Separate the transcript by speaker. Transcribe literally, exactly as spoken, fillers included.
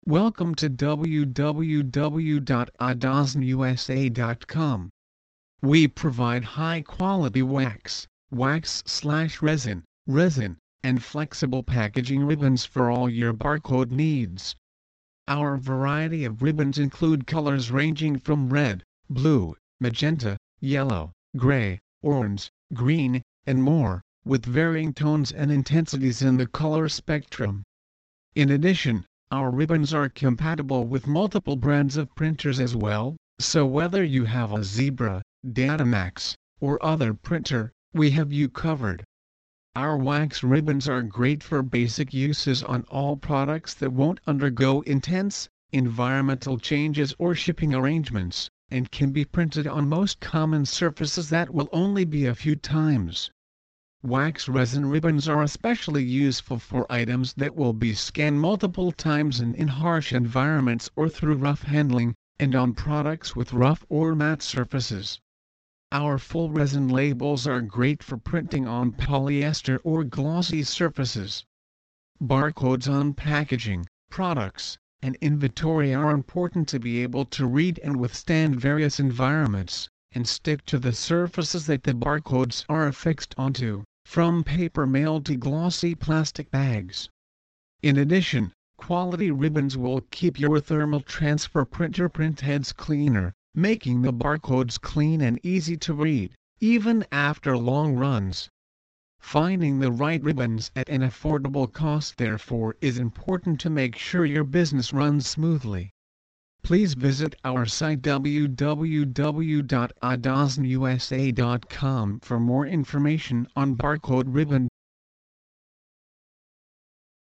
Speaker 1: Welcome to w w w dot adazn u s a dot com. We provide high-quality wax, wax slash resin, resin, and flexible packaging ribbons for all your barcode needs. Our variety of ribbons include colors ranging from red, blue, magenta, yellow, gray, orange, green, and more, with varying tones and intensities in the color spectrum. In addition, our ribbons are compatible with multiple brands of printers as well, so whether you have a Zebra, Datamax, or other printer, we have you covered. Our wax ribbons are great for basic uses on all products that won't undergo intense, environmental changes or shipping arrangements, and can be printed on most common surfaces that will only be a few times. Wax resin ribbons are especially useful for items that will be scanned multiple times and in harsh environments or through rough handling, and on products with rough or matte surfaces. Our full resin labels are great for printing on polyester or glossy surfaces. Barcodes on packaging, products, and inventory are important to be able to read and withstand various environments, and stick to the surfaces that the barcodes are affixed onto, from paper mail to glossy plastic bags. In addition, quality ribbons will keep your thermal transfer printer printheads cleaner, making the barcodes clean and easy to read, even after long runs. Finding the right ribbons at an affordable cost therefore is important to make sure your business runs smoothly. Please visit our site w w w dot adazn u s a dot com for more information on barcode ribbon.